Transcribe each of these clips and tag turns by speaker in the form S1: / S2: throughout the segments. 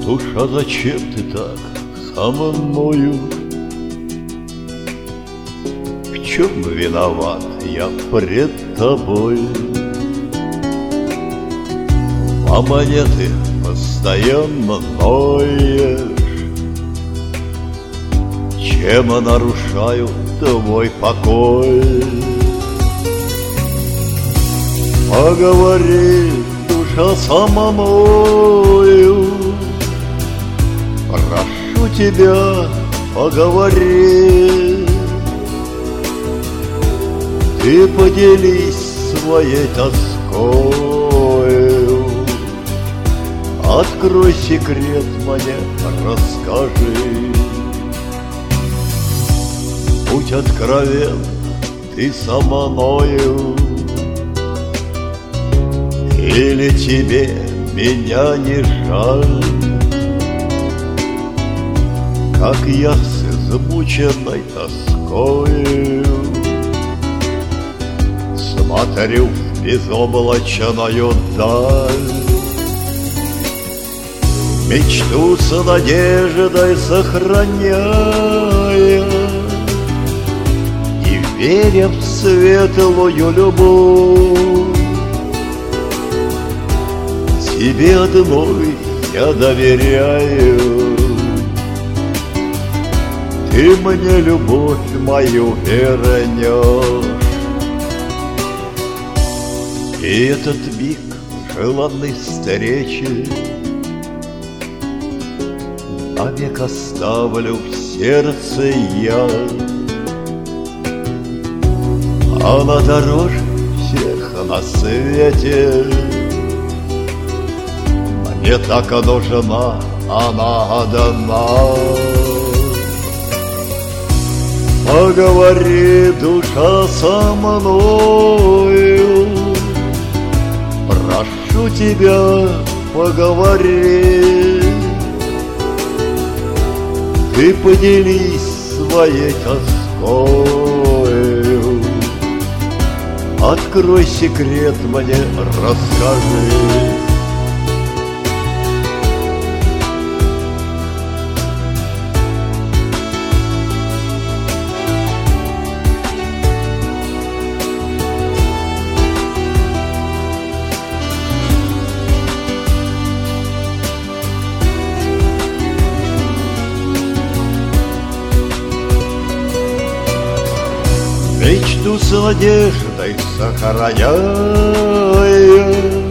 S1: Душа, зачем ты так со мною? В чем виноват я пред тобой? А монеты постоянно ноешь, чем нарушаю твой покой. Поговори, душа, со мною, прошу тебя, поговори. Ты поделись своей тоскою, открой секрет мне, расскажи. Будь откровен, ты со мною, или тебе меня не жаль? Как я с измученной тоскою смотрю в безоблачную даль, мечту с надеждой сохраняя и веря в светлую любовь. Тебе одной я доверяю, ты мне любовь мою вернешь. И этот миг желанной встречи навек оставлю в сердце я. Она дороже всех на свете, мне так нужна она одна. Поговори, душа, со мною, прошу тебя, поговори. Ты поделись своей тоскою, открой секрет мне, расскажи. Мечту с надеждой сохраняя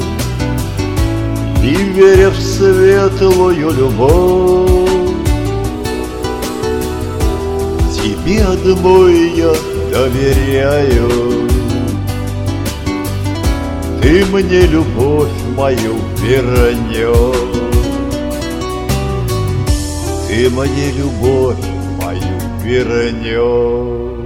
S1: и веря в светлую любовь, тебе одной я доверяю, ты мне любовь мою вернешь. Ты мне любовь мою вернешь.